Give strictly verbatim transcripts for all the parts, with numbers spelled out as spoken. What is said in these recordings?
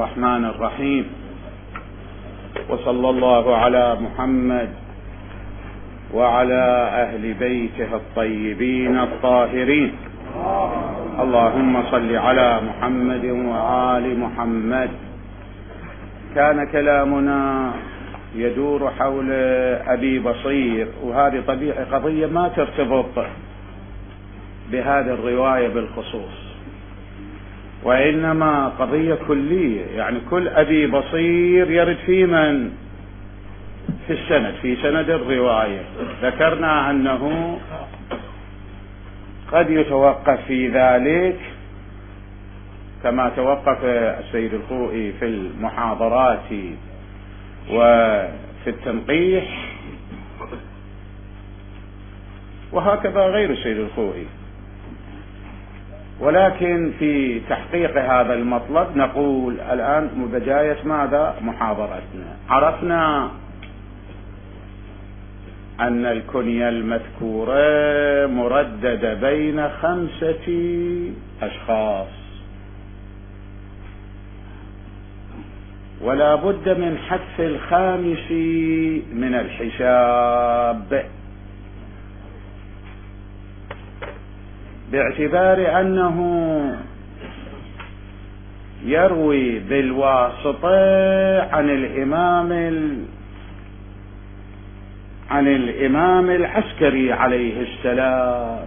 الرحمن الرحيم، وصلى الله على محمد وعلى أهل بيته الطيبين الطاهرين. اللهم صل على محمد وآل محمد. كان كلامنا يدور حول أبي بصير، وهذه طبيعة قضية ما ترتبط بهذه الرواية بالخصوص، وإنما قضية كلية، يعني كل أبي بصير يرد في من في السند، في سند الرواية. ذكرنا أنه قد يتوقف في ذلك كما توقف السيد الخوئي في المحاضرات وفي التنقيح، وهكذا غير السيد الخوئي. ولكن في تحقيق هذا المطلب نقول الآن بداية ماذا محاضرتنا. عرفنا أن الكنية المذكورة مرددة بين خمسة أشخاص، ولا بد من حذف الخامس من الحساب، باعتبار أنه يروي بالواسطة عن الإمام عن الإمام العسكري عليه السلام،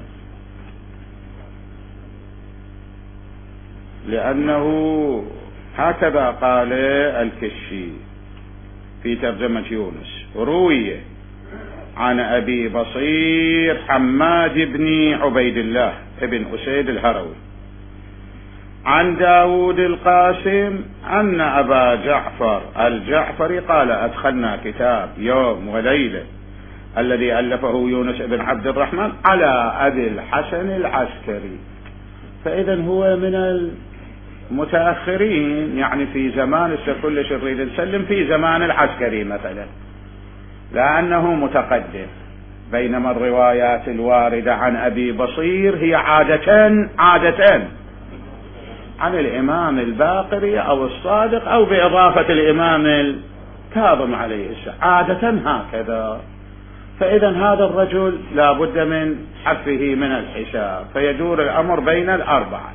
لأنه هكذا قال الكشي في ترجمة يونس: روي عن أبي بصير حماد بن عبيد الله ابن أسيد الهروي عن داود القاسم أن أبا جعفر الجعفري قال: أدخلنا كتاب يوم وليلة الذي ألفه يونس بن عبد الرحمن على أبي الحسن العسكري. فإذا هو من المتأخرين، يعني في زمان كل شريد نسلم في زمان العسكري مثلا، لأنه متقدم، بينما الروايات الواردة عن أبي بصير هي عادة عادة عن الإمام الباقري أو الصادق أو بإضافة الإمام الكاظم عليه السلام، عادة هكذا. فإذا هذا الرجل لا بد من حذفه من الحساب، فيدور الأمر بين الأربعة.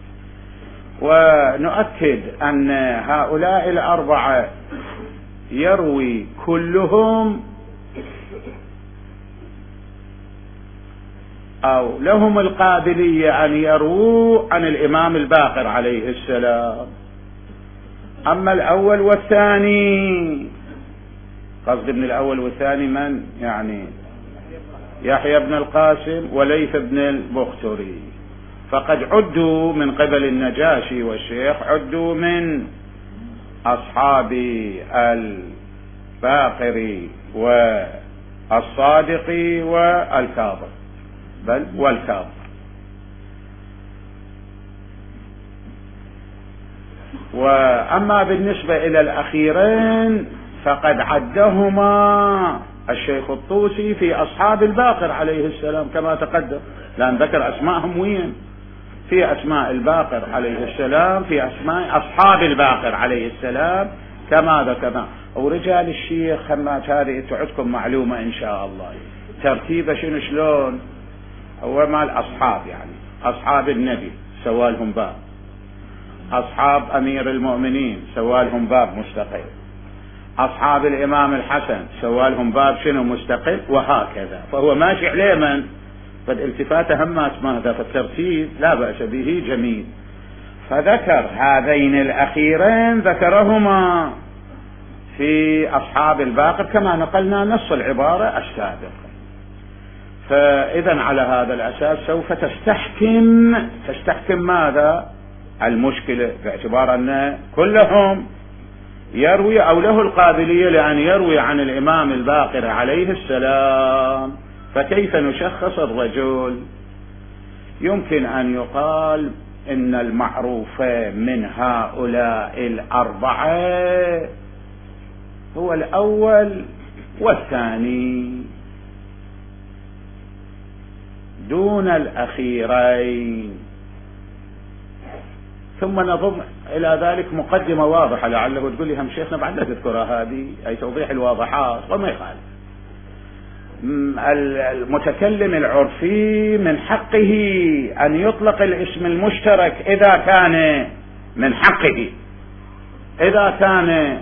ونؤكد أن هؤلاء الأربعة يروي كلهم أو لهم القابلية أن يرووا عن الإمام الباقر عليه السلام. أما الأول والثاني، قصد من الأول والثاني من؟ يعني يحيى بن القاسم وليث بن البختري، فقد عدوا من قبل النجاشي والشيخ، عدوا من أصحاب الباقري والصادق والكاظم، بل والكاظم. وأما بالنسبة إلى الأخيرين فقد عدهما الشيخ الطوسي في أصحاب الباقر عليه السلام كما تقدم، لأن ذكر أسماءهم وين؟ في أسماء الباقر عليه السلام، في أسماء أصحاب الباقر عليه السلام كما ذكرنا. ورجال الشيخ خمات هذه تعدكم معلومة إن شاء الله، ترتيبه شنو شلون. هو مال أصحاب، يعني أصحاب النبي سوالهم باب، أصحاب أمير المؤمنين سوالهم باب مستقل، أصحاب الإمام الحسن سوالهم باب شنو مستقل، وهكذا. فهو ماشي عليه من قد التفاته همات ماذا، فالترتيب لا بأس به جميل. فذكر هذين الأخيرين ذكرهما في أصحاب الباقر كما نقلنا نص العبارة السابقة. فإذا على هذا الأساس سوف تستحكم تستحكم ماذا المشكلة، باعتبار أن كلهم يروي أو له القابلية لأن يروي عن الإمام الباقر عليه السلام. فكيف نشخص الرجل؟ يمكن أن يقال إن المعروف من هؤلاء الأربعة هو الأول والثاني دون الأخيرين. ثم نضم إلى ذلك مقدمة واضحة، لعله تقول لي هم شيخنا بعد لا تذكرها هذه، أي توضيح الواضحات وما يخالف. المتكلم العرفي من حقه أن يطلق الاسم المشترك إذا كان من حقه، إذا كان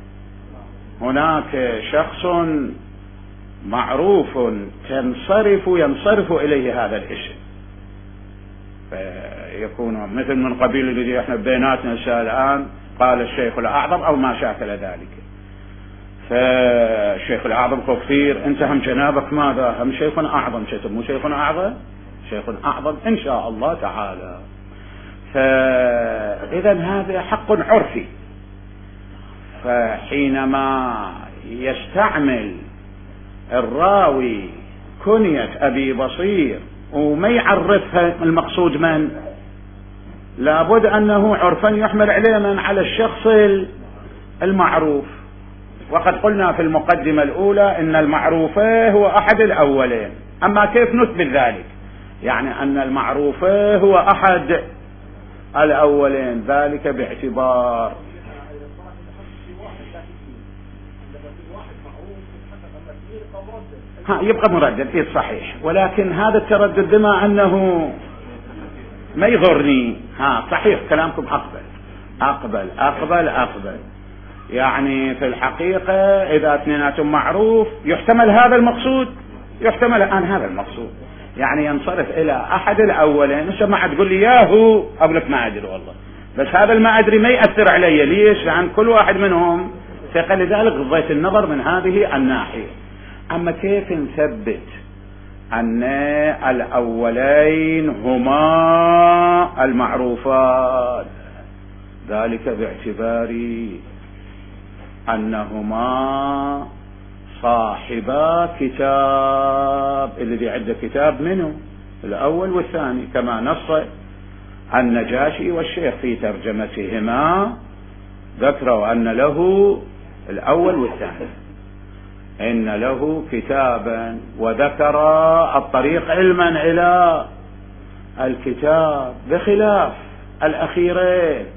هناك شخص معروف تنصرف ينصرف إليه هذا الاسم، فيكون مثل من قبيل الذي احنا بيناتنا الآن قال الشيخ الأعظم أو ما شاكل ذلك، فالشيخ الأعظم كثير، أنت هم جنابك ماذا؟ هم شيخ أعظم، مو شيخ أعظم، شيخ أعظم إن شاء الله تعالى. فإذا هذا حق عرفي، فحينما يستعمل الراوي كنية أبي بصير وما يعرفها المقصود من، لابد أنه عرفا يحمل عليه من على الشخص المعروف. وقد قلنا في المقدمة الأولى إن المعروف هو أحد الأولين، أما كيف نثبت ذلك؟ يعني أن المعروف هو أحد الأولين، ذلك باعتبار ها يبقى مردد، إيه صحيح، ولكن هذا التردد بما أنه ما يضرني، ها صحيح كلامكم أقبل أقبل أقبل أقبل يعني في الحقيقة إذا اثنيناتهم معروف يحتمل هذا المقصود، يحتمل الآن هذا المقصود، يعني ينصرف إلى أحد الأولين. مش ما تقول لي ياهو أقول لك ما أدري والله، بس هذا ما أدري ما يأثر علي، ليش؟ لأن كل واحد منهم ثقة، لذلك غضيت النظر من هذه الناحية. أما كيف نثبت أن الأولين هما المعروفات؟ ذلك باعتبار أنهما صاحبا كتاب، الذي عنده كتاب منه الأول والثاني، كما نص النجاشي والشيخ في ترجمتهما، ذكروا أن له الأول والثاني، إن له كتابا، وذكر الطريق علما إلى الكتاب، بخلاف الأخيرين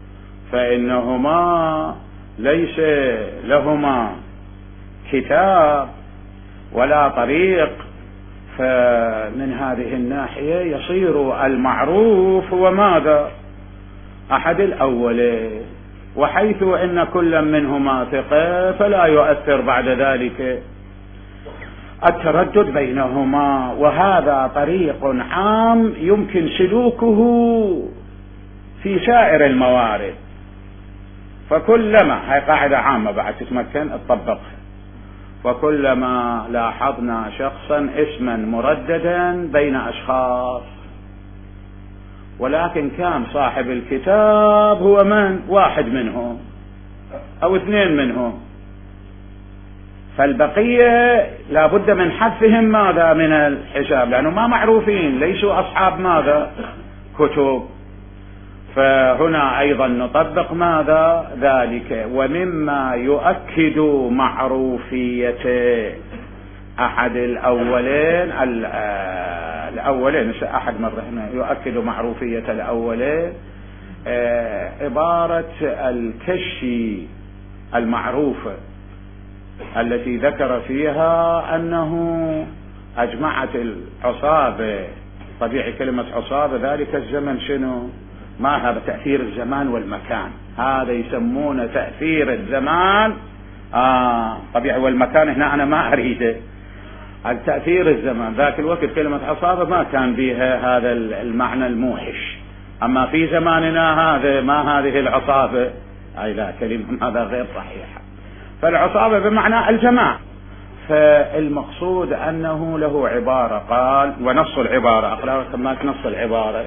فإنهما ليس لهما كتاب ولا طريق، فمن هذه الناحية يصير المعروف هو ماذا؟ أحد الأولين، وحيث إن كل منهما ثقة فلا يؤثر بعد ذلك التردد بينهما. وهذا طريق عام يمكن سلوكه في سائر الموارد، فكلما هي قاعدة عامة بعد تتمكن تطبقها، وكلما لاحظنا شخصا اسما مرددا بين أشخاص، ولكن كان صاحب الكتاب هو من؟ واحد منهم أو اثنين منهم، فالبقية لابد من حذفهم ماذا؟ من الحساب، لأنه ما معروفين، ليسوا أصحاب ماذا؟ كتب. فهنا أيضا نطبق ماذا؟ ذلك. ومما يؤكد معروفية أحد الأولين الأولين مش أحد مرة هنا يؤكد معروفية الأولين عبارة الكشي المعروفة التي ذكر فيها أنه أجمعت العصابة، طبيعي كلمة عصابة ذلك الزمن شنو؟ ما هذا تأثير الزمان والمكان، هذا يسمونه تأثير الزمان آه طبيعي، والمكان هنا أنا ما أريده، التأثير الزمان ذاك الوقت كلمة عصابة ما كان بها هذا المعنى الموحش، أما في زماننا هذا ما هذه العصابة، أي لا كلمة هذا غير صحيحة، فالعصابة بمعنى الجماعة. فالمقصود أنه له عبارة قال، ونص العبارة أقرأ كما نص العبارة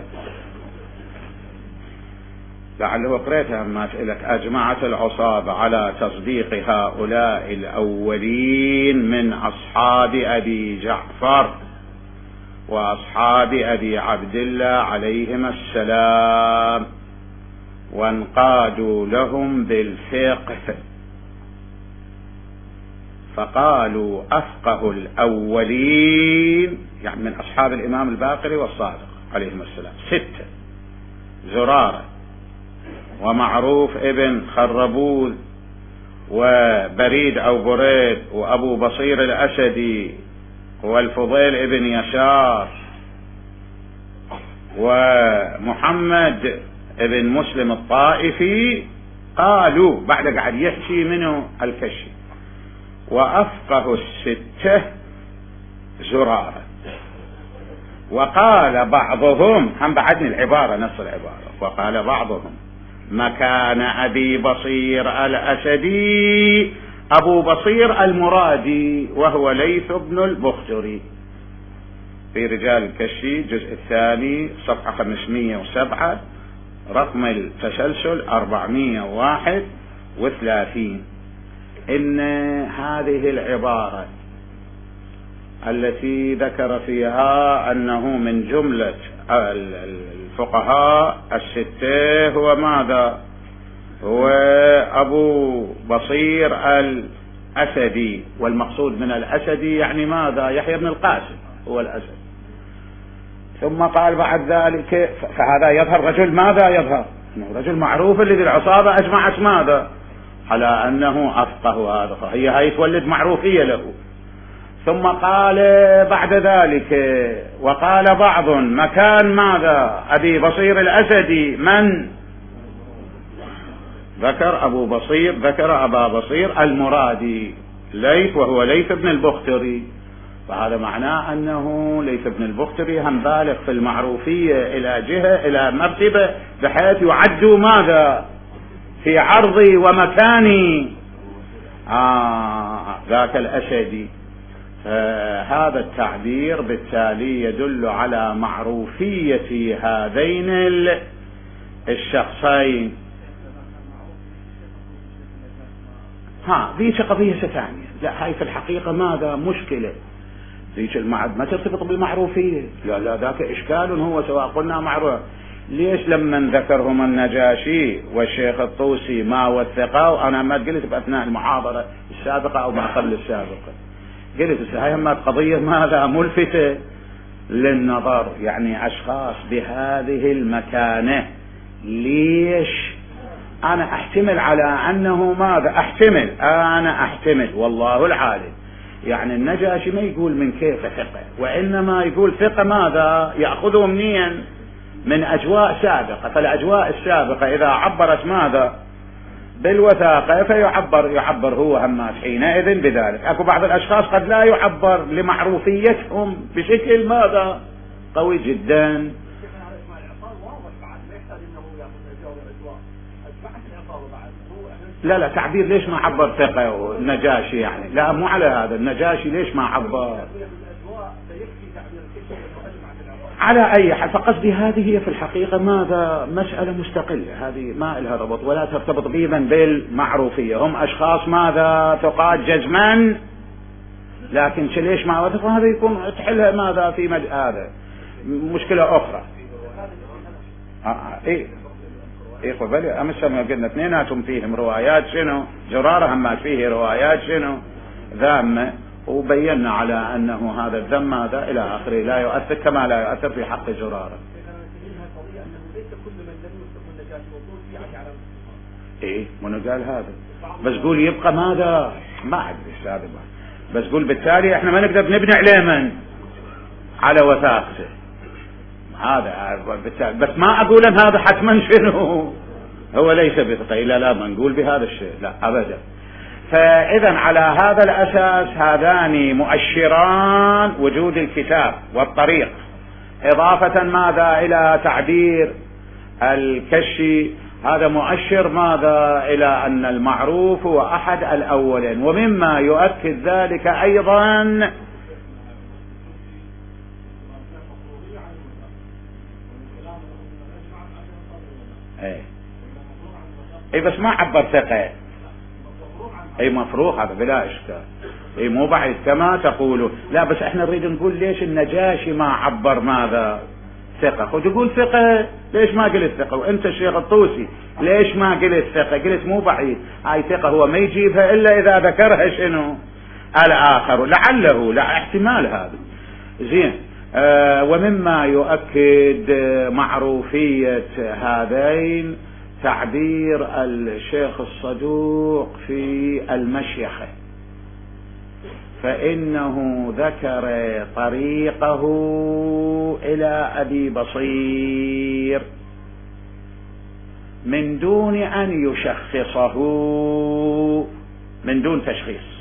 لعله قريتها ما سألك: أجمعت العصابة على تصديق هؤلاء الأولين من أصحاب أبي جعفر وأصحاب أبي عبد الله عليهما السلام، وانقادوا لهم بالفقه، فقالوا أفقه الأولين، يعني من أصحاب الإمام الباقر والصادق عليهما السلام ستة: زرارة ومعروف ابن خربوذ وبريد أو بريد وأبو بصير الأسدي والفضيل ابن يسار ومحمد ابن مسلم الطائفي قالوا بعد قاعد يحكي منه الكشي وأفقه الستة زرارة. وقال بعضهم، هم بعدني العبارة نص العبارة، وقال بعضهم مكان أبي بصير الأسدي أبو بصير المرادي وهو ليث بن البختري، في رجال الكشي الجزء الثاني صفحة خمسمائة وسبعة رقم التسلسل أربعمائة وواحد وثلاثين. إن هذه العبارة التي ذكر فيها أنه من جملة الفقهاء الستة هو ماذا؟ هو أبو بصير الأسدي، والمقصود من الأسدي يعني ماذا؟ يحيى بن القاسم هو الأسد. ثم قال بعد ذلك فهذا يظهر رجل ماذا يظهر؟ رجل معروف الذي العصابة أجمعت ماذا؟ على أنه أفقه هذا، فهي هاي تولد معروفية له. ثم قال بعد ذلك وقال بعض مكان ماذا؟ أبي بصير الأسدي من؟ ذكر أبو بصير، ذكر أبا بصير المرادي ليث وهو ليث بن البختري، فهذا معناه أنه ليث بن البختري هم بالغ في المعروفية إلى جهة إلى مرتبة بحيث يعد ماذا؟ في عرضي ومكاني آه ذاك الأسدي. هذا التعبير بالتالي يدل على معروفية هذين الشخصين. ها ذيك قضية ثانية، لا هاي في الحقيقة ماذا؟ مشكلة. ذيك المعد ما ترتبط بالمعروفية، لا لا ذاك إشكال هو سواء قلنا معروف. ليش لما ذكرهم النجاشي والشيخ الطوسي ما وثقه، وأنا ما قلت بأثناء المحاضرة السابقة أو ما قبل السابقة، قلت هاي ما قضية ماذا؟ ملفتة للنظر، يعني أشخاص بهذه المكانة. ليش؟ أنا أحتمل على أنه ماذا؟ أحتمل أنا أحتمل والله العالم، يعني النجاشي ما يقول من كيف ثقة، وإنما يقول ثقة ماذا؟ يأخذه منين؟ من أجواء سابقة، فالأجواء السابقة إذا عبرت ماذا؟ بالوثاقة فيعبر يعبر هو همات حينئذ بذلك. أكو بعض الأشخاص قد لا يعبر لمعروفيتهم بشكل ماذا؟ قوي جدا. لا لا تعبير ليش ما عبر ثقة النجاشي يعني؟ لا مو على هذا، النجاشي ليش ما عبر؟ على أي حال، فقصدي هذه هي في الحقيقة ماذا؟ مسألة مستقلة، هذه ما لها ربط ولا ترتبط أيضا بالمعروفية. هم أشخاص ماذا؟ ثقات جزما، لكن ليش ما وثقوا؟ هذا يكون تحلها ماذا في مج... هذا مشكلة أخرى. آه إيه إيه قبل أمس ما قلنا اثنيناتهم فيهم روايات شنو؟ زرارة هم فيه روايات شنو؟ ذامة، وبينا على أنه هذا الذم هذا إلى آخره لا يؤثر كما لا يؤثر في حق زرارة. إيه من قال هذا؟ بس قول يبقى ماذا؟ ما أدري السابق، بس قول بالتالي إحنا ما نقدر نبني عليه من؟ على وثاقته هذا بالتالي. بس ما أقول أن هذا حتما شنو؟ هو ليس بثقة، لا لا ما نقول بهذا الشيء لا أبدا. فإذا على هذا الأساس هذان مؤشران وجود الكتاب والطريق، إضافة ماذا؟ إلى تعبير الكشي، هذا مؤشر ماذا؟ إلى أن المعروف هو أحد الأولين. ومما يؤكد ذلك أيضا ايه اي بس ما عبر ثقة، اي مفروض هذا بلا اشكال، اي مو بعيد كما تقولوا. لا بس احنا نريد نقول ليش النجاشي ما عبر ماذا؟ ثقة. خذ تقول ثقة، ليش ما قلت ثقة؟ وانت الشيخ الطوسي ليش ما قلت ثقة؟ قلت مو بعيد، هاي ثقة هو ما يجيبها الا اذا ذكرها شنو؟ الاخر، لعله لا احتمال هذا. زين. آه ومما يؤكد معروفية هذين تعبير الشيخ الصدوق في المشيخة، فإنه ذكر طريقه إلى أبي بصير من دون أن يشخصه، من دون تشخيص.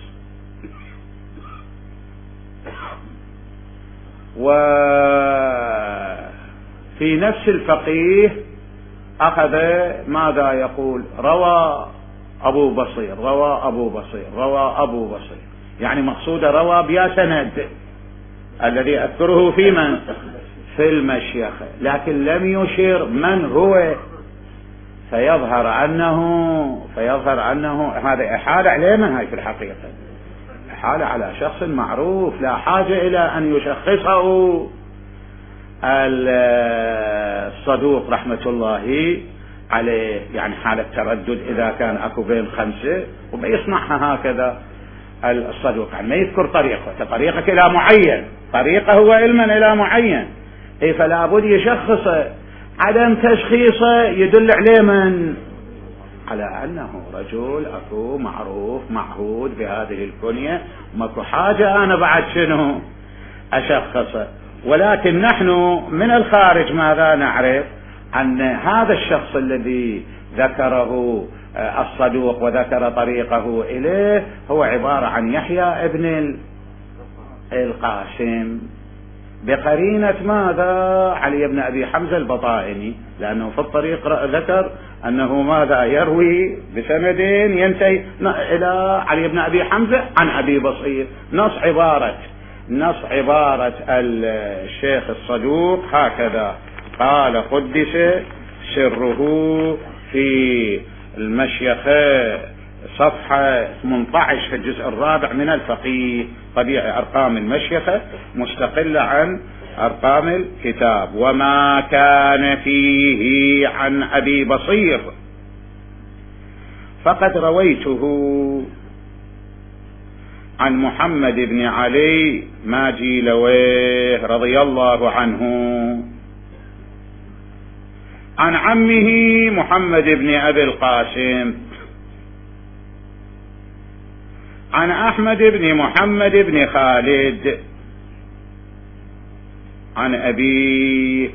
وفي نفس الفقيه أخذ ماذا يقول؟ روى أبو بصير، روى أبو بصير، روى أبو بصير، يعني مقصود روى بيا سند الذي أذكره في من؟ في المشيخة، لكن لم يشير من هو، فيظهر أنه فيظهر أنه هذا إحالة عليه من هاي في الحقيقة، إحالة على شخص معروف لا حاجة إلى أن يشخصه الصدوق رحمة الله عليه، يعني حالة تردد إذا كان أكو بين خمسة وبيصنعها هكذا الصدوق، يعني ما يذكر طريقه، طريقك إلى معين، طريقه هو علما إلى معين، إيه فلا بد يشخصه، عدم تشخيصه يدل عليه من؟ على أنه رجل أكو معروف معهود بهذه الكنية، ماكو حاجة أنا بعد شنو أشخصه. ولكن نحن من الخارج ماذا نعرف؟ أن هذا الشخص الذي ذكره الصدوق وذكر طريقه إليه هو عبارة عن يحيى ابن القاسم، بقرينة ماذا؟ علي بن أبي حمزة البطائني، لأنه في الطريق ذكر أنه ماذا يروي بسندين ينتهي إلى علي بن أبي حمزة عن أبي بصير. نص عبارة نص عبارة الشيخ الصدوق هكذا: قال قدس سره في المشيخة صفحة ثمانية عشر في الجزء الرابع من الفقيه، طبيعي أرقام المشيخة مستقلة عن أرقام الكتاب. وما كان فيه عن أبي بصير فقد رويته عن محمد بن علي ماجيلويه رضي الله عنه عن عمه محمد بن أبي القاسم عن أحمد بن محمد بن خالد عن أبيه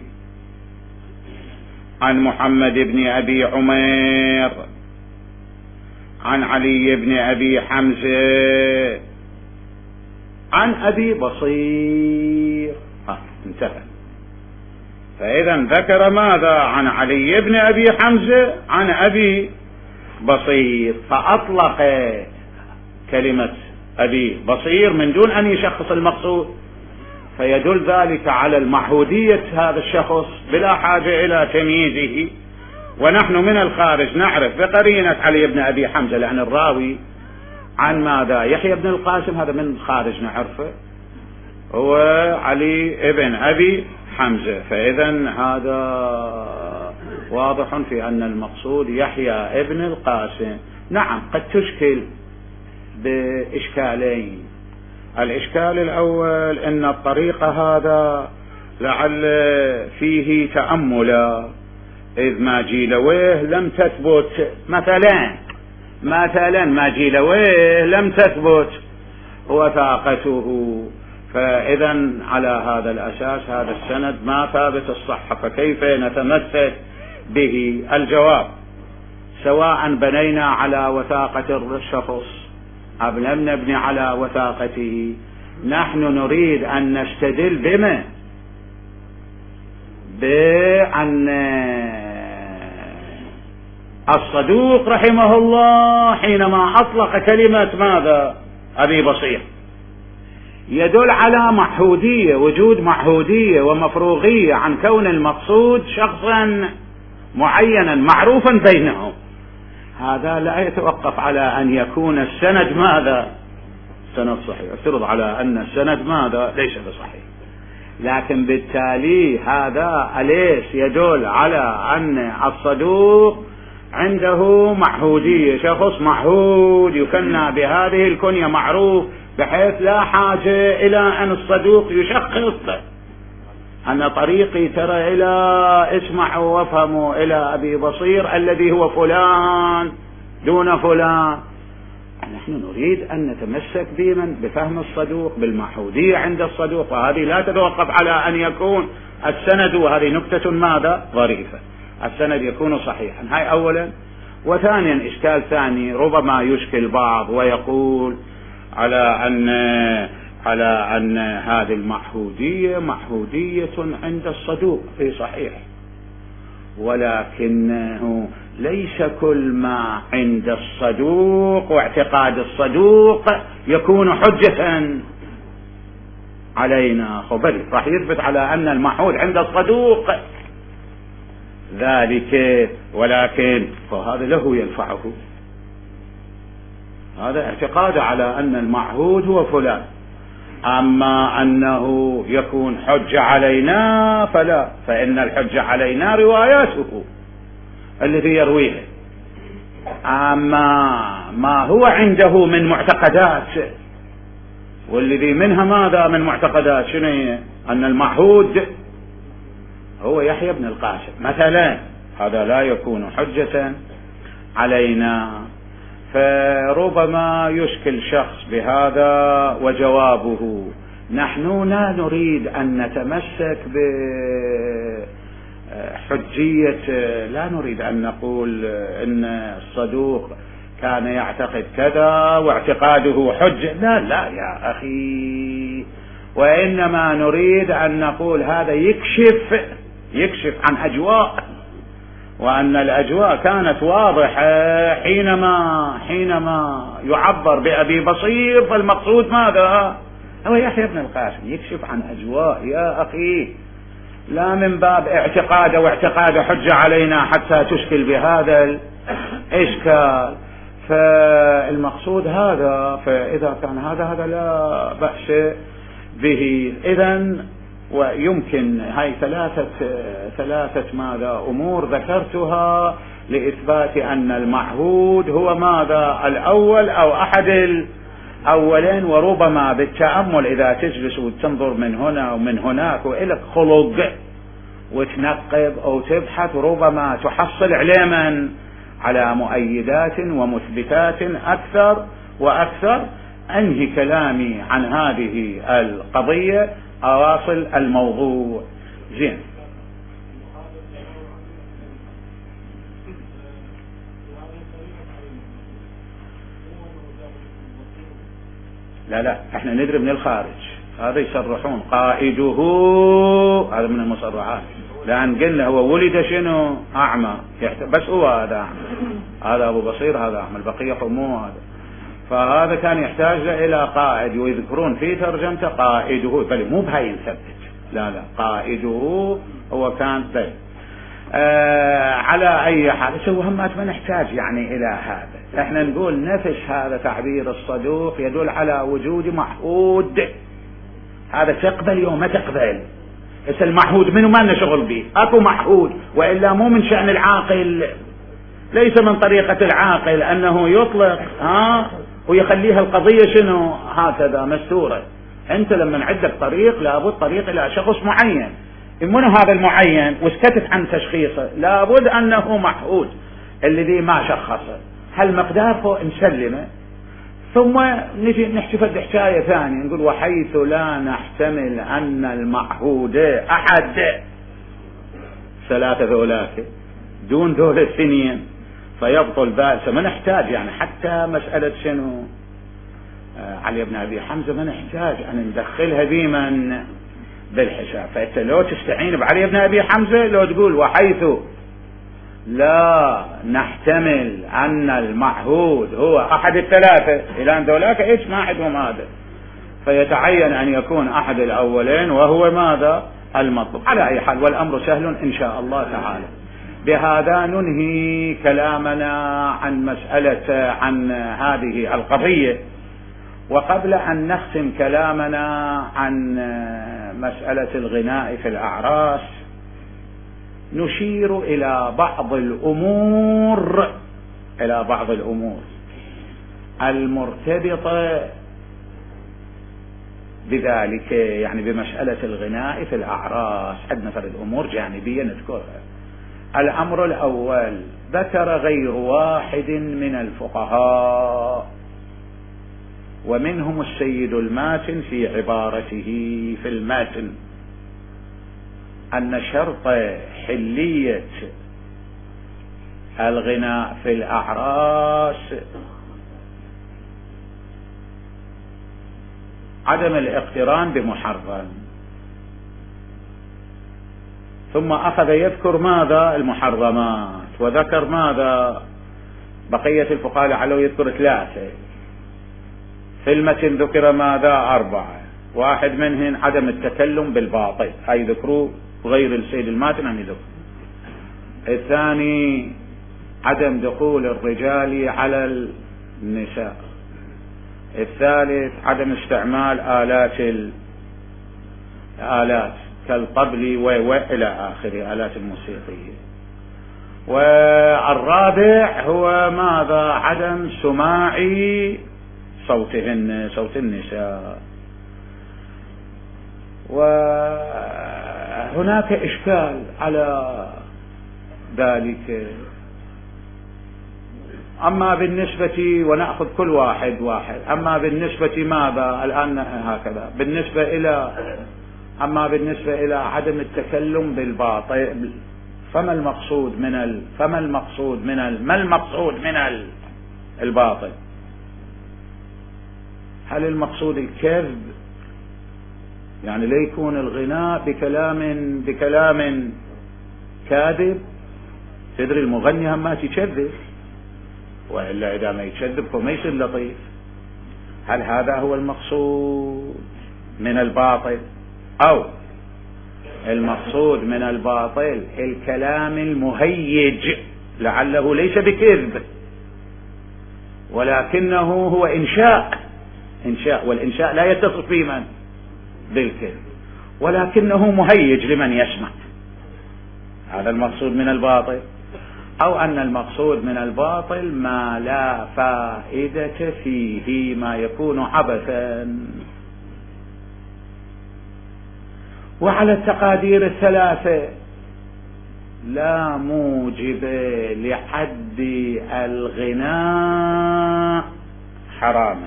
عن محمد بن أبي عمير عن علي بن أبي حمزة عن أبي بصير. ها انتهى. فإذا ذكر ماذا؟ عن علي بن أبي حمزة عن أبي بصير، فأطلق كلمة أبي بصير من دون أن يشخص المقصود، فيدل ذلك على المعهودية هذا الشخص بلا حاجة إلى تمييزه. ونحن من الخارج نعرف بقرينة علي بن أبي حمزة، لأن الراوي عن ماذا؟ يحيى بن القاسم، هذا من الخارج نعرفه، هو علي بن أبي حمزة، فإذا هذا واضح في أن المقصود يحيى بن القاسم. نعم قد تشكل بإشكالين. الإشكال الأول أن الطريق هذا لعل فيه تأملا، إذ ماجيلويه لم تثبت مثلا مثلا ماجيلويه لم تثبت وثاقته، فإذا على هذا الأساس هذا السند ما ثابت الصحة، فكيف نتمسك به؟ الجواب: سواء بنينا على وثاقة الشخص أم لم نبني على وثاقته، نحن نريد أن نستدل بما بأن الصدوق رحمه الله حينما أطلق كلمة ماذا؟ أبي بصير، يدل على معهودية، وجود معهودية ومفروغية عن كون المقصود شخصا معينا معروفا بينهم. هذا لا يتوقف على أن يكون السند ماذا؟ سند صحيح. افترض على أن السند ماذا؟ ليس بصحيح، لكن بالتالي هذا أليس يدل على أن الصدوق عنده معهودية، شخص معهود يكنى بهذه الكنية معروف، بحيث لا حاجة إلى أن الصدوق يشخص أن طريقي ترى إلى اسمعوا وافهموا إلى أبي بصير الذي هو فلان دون فلان. نحن نريد أن نتمسك بمن بفهم الصدوق بالمعهودية عند الصدوق، وهذه لا تتوقف على أن يكون السند، وهذه نكتة ماذا ظريفة، السند يكون صحيحا. هاي أولا. وثانيا إشكال ثاني ربما يشكل بعض ويقول على أن على أن هذه المعهودية معهودية عند الصدوق في صحيح، ولكنه ليس كل ما عند الصدوق واعتقاد الصدوق يكون حجة علينا. خبري راح يثبت على أن المعهود عند الصدوق ذلك، ولكن فهذا له ينفعه، هذا اعتقاد على أن المعهود هو فلان. أما أنه يكون حجة علينا فلا، فإن الحجة علينا رواياته الذي يرويها. أما ما هو عنده من معتقدات، والذي منها ماذا من معتقدات شنو هي؟ أن المعهود هو يحيى بن القاسم مثلا، هذا لا يكون حجة علينا. فربما يشكل شخص بهذا وجوابه نحن لا نريد أن نتمسك بحجية، لا نريد أن نقول إن الصدوق كان يعتقد كذا واعتقاده حجة، لا لا يا أخي، وإنما نريد أن نقول هذا يكشف يكشف عن أجواء، وأن الأجواء كانت واضحة حينما حينما يعبر بأبي بصير، فالمقصود ماذا؟ هو يحيى بن القاسم. يكشف عن أجواء يا أخي، لا من باب اعتقاد واعتقاد حجة علينا حتى تشكل بهذا الإشكال. فالمقصود هذا، فإذا كان هذا هذا لا بأس به. إذن ويمكن هاي ثلاثة ثلاثة ماذا أمور ذكرتها لإثبات أن المعهود هو ماذا الأول أو أحد الأولين. وربما بالتأمل إذا تجلس وتنظر من هنا ومن هناك وإلك خلق وتنقب أو تبحث، ربما تحصل علما على مؤيدات ومثبتات أكثر وأكثر. أنهي كلامي عن هذه القضية، أواصل الموضوع. زين. لا لا احنا ندري من الخارج، هذا يصرحون قائده، هذا من المصرحات، لأن قلنا هو ولد شنو أعمى، بس هو هذا أعمى، هذا أبو بصير هذا أعمى، البقية قوموا هذا. فهذا كان يحتاج إلى قائد، ويذكرون في ترجمته قائده، بل مو بهاي نثبت، لا لا قائده هو كان بل. آه على أي حال سوى همات ما نحتاج يعني إلى هذا. احنا نقول نفس هذا تعبير الصدوق يدل على وجود معهود، هذا تقبل يوم ما تقبل. بس المعهود منه ما لنا شغل به، اكو معهود، وإلا مو من شأن العاقل، ليس من طريقة العاقل أنه يطلق ها ويخليها القضية شنو هكذا مستورة. أنت لما عندك طريق لابد طريق إلى شخص معين، من هذا المعين وسكتت عن تشخيصه لابد أنه معهود الذي ما شخصه، هل مقداره نسلمه. ثم نجي نحكي في حكاية ثانية نقول وحيث لا نحتمل أن المعهود أحد ثلاثة ذولاك دون ذول الثنين فيبطل بأس. ما نحتاج يعني حتى مسألة شنو آه علي بن أبي حمزة ما نحتاج أن ندخلها بمن بالحساب. فأنت لو تستعين بعلي بن أبي حمزة لو تقول وحيث لا نحتمل أن المعهود هو أحد الثلاثة إلى أن ذولاك إيش ما عندهم هذا، فيتعين أن يكون أحد الأولين وهو ماذا المطلوب. على أي حال والأمر سهل إن شاء الله تعالى. بهذا ننهي كلامنا عن مسألة عن هذه القضية. وقبل أن نختم كلامنا عن مسألة الغناء في الأعراس نشير إلى بعض الأمور إلى بعض الأمور المرتبطة بذلك، يعني بمسألة الغناء في الأعراس. عندنا مثلا الأمور جانبية نذكرها. الأمر الأول، ذكر غير واحد من الفقهاء ومنهم السيد الماتن في عبارته في الماتن أن شرط حلية الغناء في الأعراس عدم الاقتران بمحرم، ثم أخذ يذكر ماذا؟ المحرمات، وذكر ماذا؟ بقية الفقهاء لعله يذكر ثلاثة. في المتن ذكر ماذا؟ أربعة. واحد منهن عدم التكلم بالباطل، هاي ذكروه غير السيد الماتن أن يذكر. الثاني عدم دخول الرجال على النساء. الثالث عدم استعمال آلات الآلات كالطبل وإلى آخره، آلات الموسيقية. والرابع هو ماذا؟ عدم سماع صوتهن، صوت النساء. وهناك إشكال على ذلك. أما بالنسبة، ونأخذ كل واحد واحد، أما بالنسبة ماذا الآن هكذا بالنسبة إلى أما بالنسبة إلى عدم التكلم بالباطل، فما المقصود من ال... فما المقصود من ال... ما المقصود من ال... الباطل؟ هل المقصود الكذب؟ يعني لا يكون الغناء بكلام بكلام كاذب. تدري المغني هم ما يكذب، وإلا إذا ما يكذب فما يصير لطيف. هل هذا هو المقصود من الباطل؟ أو المقصود من الباطل الكلام المهيج لعله ليس بكذب ولكنه هو إنشاء إنشاء والإنشاء لا يتصف بمن بالكذب، ولكنه مهيج لمن يسمع. هذا المقصود من الباطل. أو أن المقصود من الباطل ما لا فائدة فيه، ما يكون عبثا. وعلى التقادير الثلاثة لا موجب لحد الغناء حراما،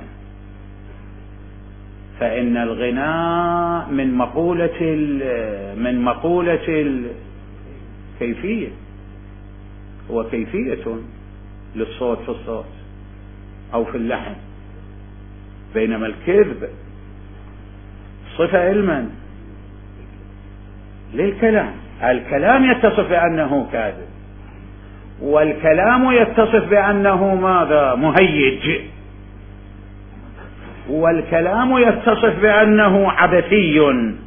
فإن الغناء من مقولة من مقولة الكيفية، هو كيفية للصوت في الصوت أو في اللحن، بينما الكذب صفة علما للكلام. الكلام يتصف بأنه كاذب، والكلام يتصف بأنه ماذا؟ مهيج، والكلام يتصف بأنه عبثي.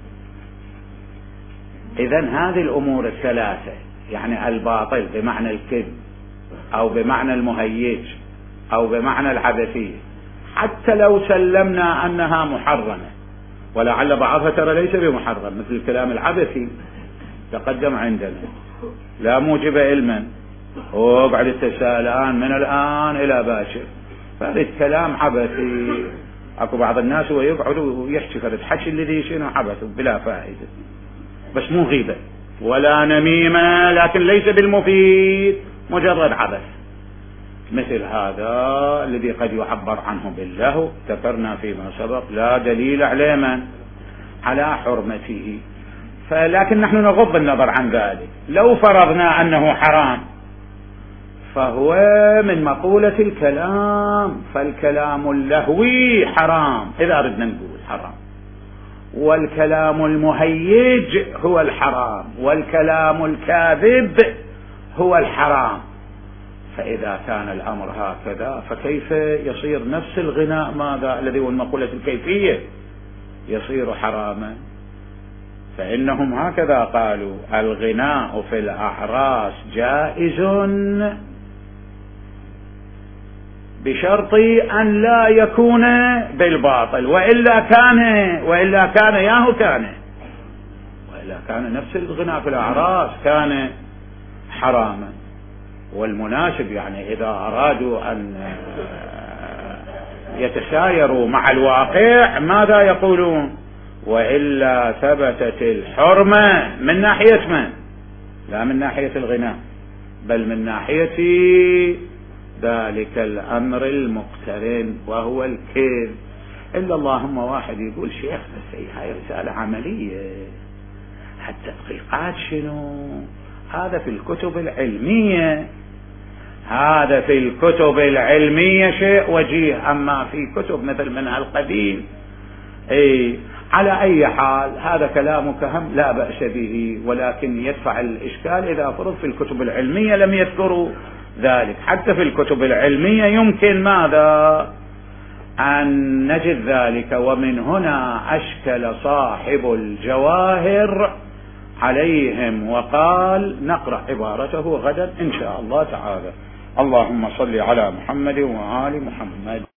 إذن هذه الأمور الثلاثة، يعني الباطل بمعنى الكذب أو بمعنى المهيج أو بمعنى العبثي، حتى لو سلمنا أنها محرمة، ولعل بعضها ترى ليس بمحرم، مثل الكلام العبثي تقدم عندنا لا موجب علما، وقعد التساءلان من الآن إلى باشر، فهذا الكلام عبثي. أكو بعض الناس ويقعد ويحكي فرد حكي الذي شنو عبث بلا فائدة، بس مو غيبة ولا نميمة، لكن ليس بالمفيد، مجرد عبث. مثل هذا الذي قد يعبر عنه باللهو، ذكرنا فيما سبق لا دليل عليه من على حرمته. فلكن نحن نغض النظر عن ذلك. لو فرضنا أنه حرام فهو من مقولة الكلام، فالكلام اللهوي حرام إذا أردنا نقول حرام، والكلام المهيج هو الحرام، والكلام الكاذب هو الحرام. فإذا كان الأمر هكذا فكيف يصير نفس الغناء ماذا الذي هو المقولة الكيفية يصير حراما؟ فإنهم هكذا قالوا: الغناء في الأعراس جائز بشرط أن لا يكون بالباطل، وإلا كان وإلا كان ياهو كان وإلا كان نفس الغناء في الأعراس كان حراما. والمناسب يعني إذا أرادوا أن يتسايروا مع الواقع ماذا يقولون؟ وإلا ثبتت الحرمة من ناحية من؟ لا من ناحية الغناء، بل من ناحية ذلك الأمر المقترن وهو الكذب. إلا اللهم واحد يقول شيخ بس هاي رسالة عملية، التدقيقات شنو؟ هذا في الكتب العلمية، هذا في الكتب العلمية شيء وجيه. أما في كتب مثل منها القديم أي على أي حال هذا كلامك هم لا بأس به، ولكن يدفع الإشكال إذا فرض في الكتب العلمية لم يذكروا ذلك. حتى في الكتب العلمية يمكن ماذا أن نجد ذلك، ومن هنا أشكل صاحب الجواهر عليهم وقال نقرأ عبارته غدا إن شاء الله تعالى. اللهم صل على محمد وآل محمد.